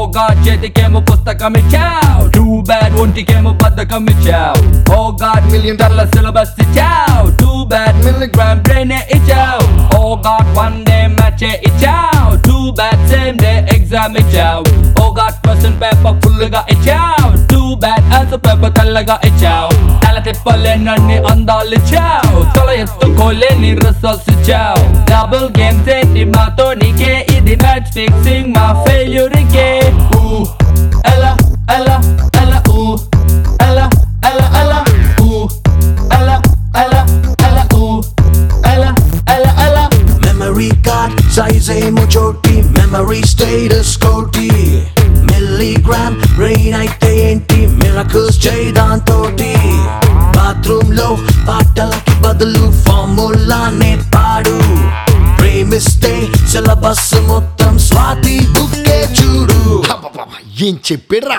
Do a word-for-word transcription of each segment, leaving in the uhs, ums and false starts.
God చేతికేమో పుస్తకం ఇచ్చావు. Too bad ఒంటికేమో బద్ధకం ఇచ్చావు. Oh God million dollar syllabus ఇచ్చావు. Too bad milligram brain ఇచ్చావు. Oh God one day match ఇచ్చావు. Too bad same day exam ఇచ్చావు. Oh God question paper full గా ఇచ్చావు. Too bad answer paper తెల్లగా ఇచ్చావు. తల తిప్పలేనన్ని అందాలు ఇచ్చావు. తల ఎత్తుకోలేని రిజల్ట్స్ ఇచ్చావు. డబుల్ గేమ్స్ ఏంటి మాతో నీకే, ఇది మ్యాచ్ ఫిక్సింగ్ మా ఫెయిల్యూర్ కే. Ooh, ella, ella, ella, ooh, ella, ella, ella, ooh, ella, ella, ella, ooh, ella, ella, ella. Memory card size ఏమో చోటి, memory status కోటి. Milligram brain అయితే ఏంటి, miracles చేయదాంతోటి. బాత్రూమ్ లో పాటలకి బదులు ఫార్ములానే పాడు. ప్రేమిస్తే సిలబస్ మొత్తం స్వాతి బుక్కే చూడు. ఏం చెప్పిర్రా?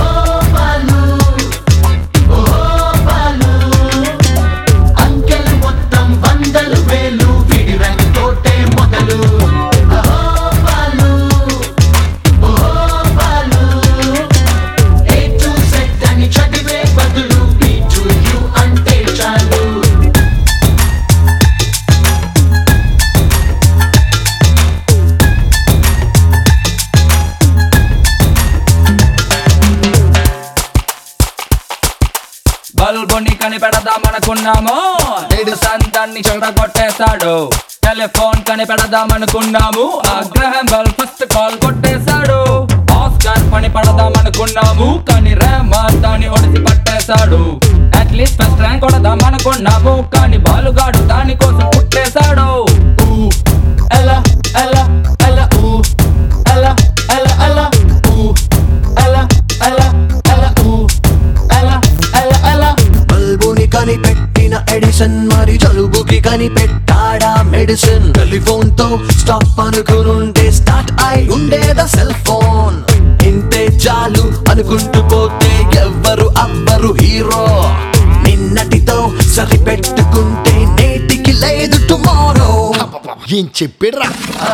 బల్బుని కనిపెడదామనుకున్నాము, ఎడిసన్ దాన్ని చెడగొట్టేశాడు. టెలిఫోన్ కనిపెడదామనుకున్నాము, అగ్రహం బెల్ ఫస్ట్ కాల్ కొట్టేశాడు. ఆస్కార్ పని పడదామనుకున్నాము, కానీ రెహమాన్ దాన్ని ఒడిసి పట్టేశాడు. అట్లీస్ట్ ఫస్ట్ ర్యాంక్ కొడదామనుకున్నాము, కానీ బాలుగాడు దాని కోసం పుట్టేశాడు. ఊ ఎలా ఎలా ఎలా ఊ ఎలా ఎలా ఎలా ఊ ఎలా ఎలా ఎలా ఊ ఎలా ఎలా ఎలా. బల్బుని కనిపెట్టిన ఎడిసన్ మరి జలుబుకి కనిపెట్టాడా మెడిసిన్. టెలిఫోన్ తో స్టాప్ అనుకునుంటే స్టార్ట్ అయి ఉండేదా సెల్ ఫోన్. ఇంతే చాలు అనుకుంటూ పోతే ఎవ్వరు అవ్వరు హీరో. నిన్నటితో సరిపెట్టుకుంటే నేటికి లేదు టుమారో. ఏం చెప్పిర్రా?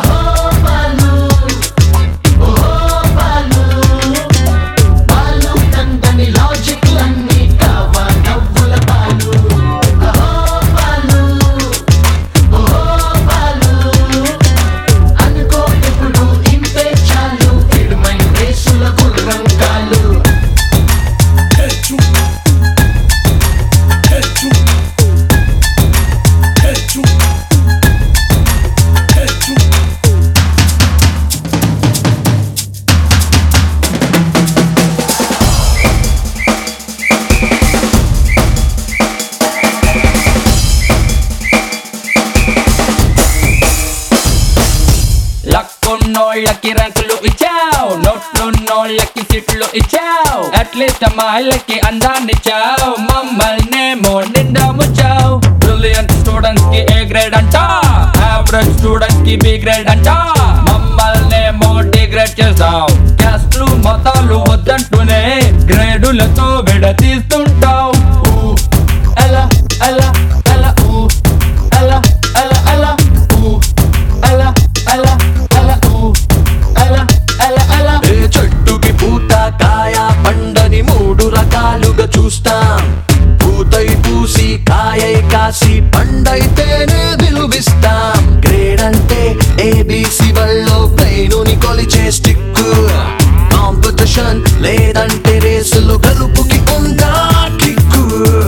లక్కున్నోళ్ళకి ర్యాంకులు ఇచ్చావు, నోట్లున్నోళ్ళకి సీట్లు ఇచ్చావు. అట్లీస్ట్ అమ్మాయిలకి అందాన్ని ఇచ్చావు, మమ్మల్నేమో నిండా ముచ్చావు. బ్రిలియంట్ స్టూడెంట్స్ కి ఏ గ్రేడ్ అంట, యావరేజ్ స్టూడెంట్స్ కి బి గ్రేడ్ అంట. మమ్మల్నేమో డిగ్రేడ్ చేసావు. క్యాస్ట్లు మతాలు వద్దంటూనే గ్రేడులతో విడతీస్తుంటావు. ఊ ఎలా ఎలా ఎలా ఊ ఎలా ఎలా ఎలా ఊ ఎలా ఎలా ఎలా ఊ ఎలా ఎలా ఎలా. ఏ చెట్టుకి పూత కాయ పండని మూడు రకాలుగా చూస్తాం. పూతై పూసి కాయై కాసి పండైతేనే విలువిస్తాం. గ్రేడ్ అంటే ఏబిసి బల్లో బ్రెయినుని కొలిచే స్టిక్. కాంపిటీషన్ లేదంటే రేసులు గలుపుకి ఉందా కిక్కు.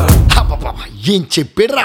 ఏం చెప్పిర్రా?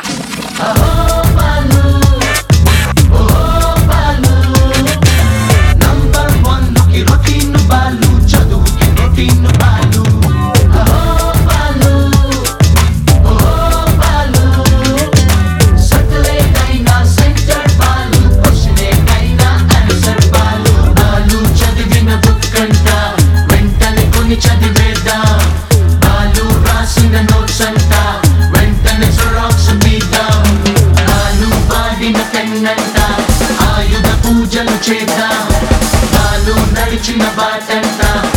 ఆయుధ పూజలు చేద్దాం, బాలు నడిచిన బాటంతా